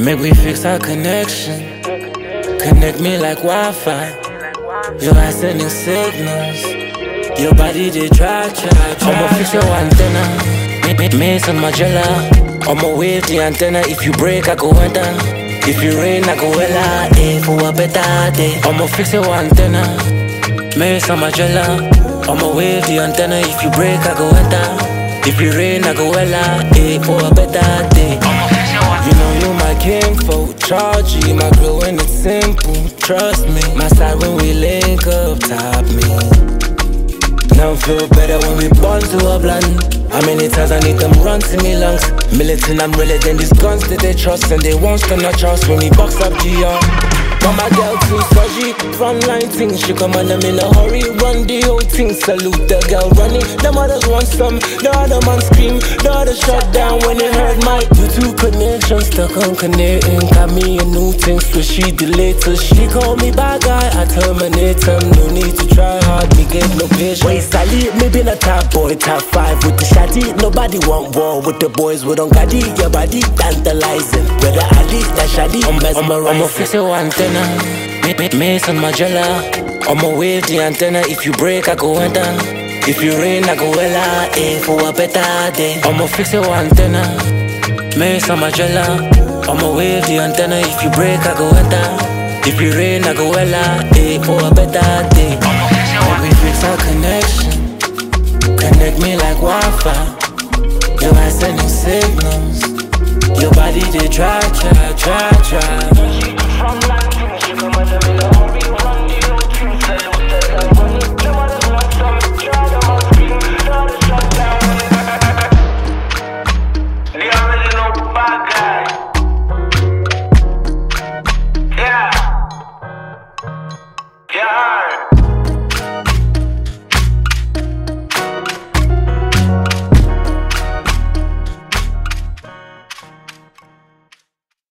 Make we fix our connection. Connect me like Wi-Fi. You are sending signals. Your body they try. I'ma fix your antenna. Mason Magella. I'ma wave the antenna. If you break, I go enter. If you rain, I go ella. For a better day. I'ma fix your antenna. Mason Magella. I'ma wave the antenna. If you break, I go enter. If you rain, I go ella. For a better day. You know you my kinfolk, charge you, my girl when it's simple. Trust me, my side when we link up, top me. Now feel better when we bond to a blunt. How many times I need them run to me lungs? Militant, I'm realer than these guns that they trust, and they won't stand a chance when we box up GR. But my girl too surgy, frontline things. She come on them in a hurry, run the whole thing. Salute the girl running. Them others want some, the other man scream, the other shut down when they heard my YouTube connection stuck on connecting. Got me a new thing, so she delayed till she called me bad guy. I terminate them, no need to try hard, me get no patience. Wait, Sally, me been a top boy, top 5 with the shotty. Nobody want war with the boys, we don't got it. Your body tantalizing, whether I leave that shotty, I'ma fix your antenna. Mason Magella. I'ma wave the antenna. If you break, I go enter. If you rain, I go ella. For a better day. I'ma fix your antenna. Mason Magella. I'ma wave the antenna. If you break, I go enter. If you rain, I go ella. For a better day. Make we fix our connection. Connect me like Wi-Fi. You are sending signals. Your body they try.